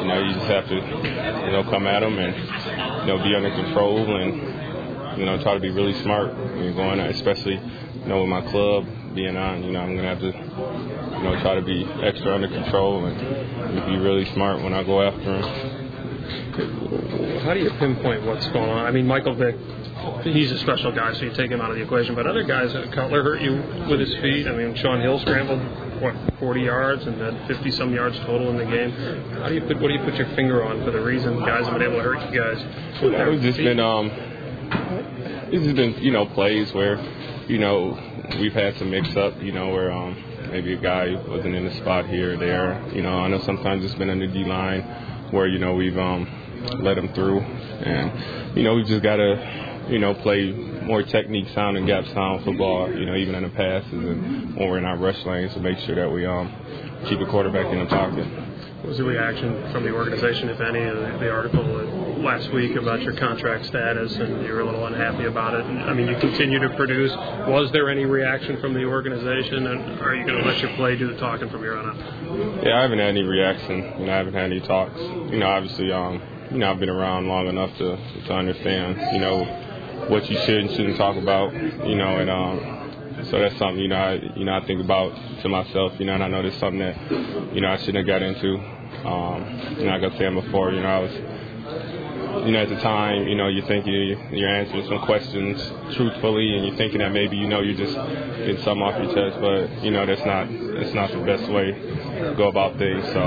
you just have to, come at them and, be under control and, try to be really smart when you're going out, especially, with my club being on. I'm going to have to, try to be extra under control and be really smart when I go after them. How do you pinpoint what's going on? I mean, Michael Vick, he's a special guy, so you take him out of the equation. But other guys, Cutler hurt you with his feet. I mean, Sean Hill scrambled, 40 yards and then 50-some yards total in the game. What do you put your finger on for the reason guys have been able to hurt you guys? It's just been, plays where, we've had some mix-up, where maybe a guy wasn't in the spot here or there. I know sometimes it's been on the D-line where, we've let them through. And, we've just got to, play more technique sound and gap sound football, even in the passes and when we're in our rush lanes to make sure that we keep the quarterback in the pocket. What was the reaction from the organization, if any, of the article last week about your contract status, and you were a little unhappy about it? And, I mean, you continue to produce. Was there any reaction from the organization, and are you going to let your play do the talking from here on out? Yeah, I haven't had any reaction. I haven't had any talks. Obviously, I've been around long enough to understand, what you should and shouldn't talk about, and so that's something, I think about to myself, and I know that's something that, I shouldn't have got into. Like I said before, I was, at the time, you think you're answering some questions truthfully, and you're thinking that maybe, you're just getting something off your chest, but, that's not the best way to go about things. So,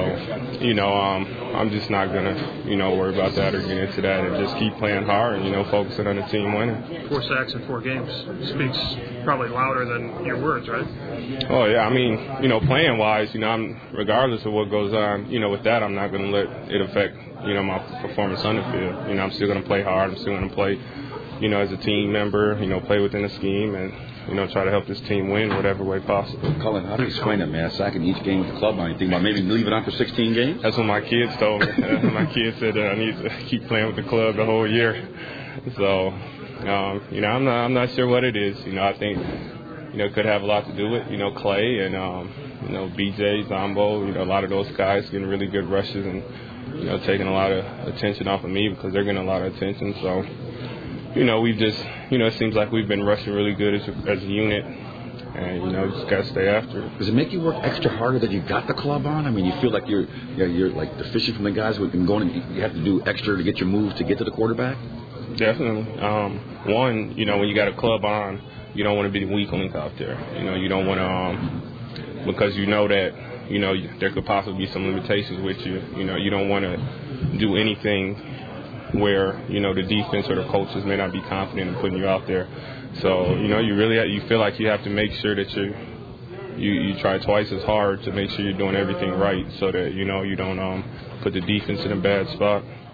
I'm just not going to, worry about that or get into that and just keep playing hard and, focusing on the team winning. 4 sacks in 4 games speaks probably louder than your words, right? Oh, yeah. I mean, playing-wise, I'm regardless of what goes on, with that, I'm not going to let it affect, my performance on the field. I'm still going to play hard. I'm still going to play, as a team member, play within the scheme and, try to help this team win whatever way possible. Colin, how do you explain that, man? Sacking each game with the club on. You think about maybe leave it on for 16 games? That's what my kids told me. My kids said that I need to keep playing with the club the whole year. So, I'm not sure what it is. I think, it could have a lot to do with, Clay and, BJ, Zombo, a lot of those guys getting really good rushes and, taking a lot of attention off of me because they're getting a lot of attention. So, we've just, it seems like we've been rushing really good as a unit. And, just got to stay after it. Does it make you work extra harder that you got the club on? I mean, you feel like you're like deficient from the guys who have been going and you have to do extra to get your move to get to the quarterback? Definitely. One, when you got a club on, you don't want to be the weak link out there. You don't want to, because that, there could possibly be some limitations with you. You don't want to do anything where, the defense or the coaches may not be confident in putting you out there. So, you feel like you have to make sure that you try twice as hard to make sure you're doing everything right so that, you don't put the defense in a bad spot.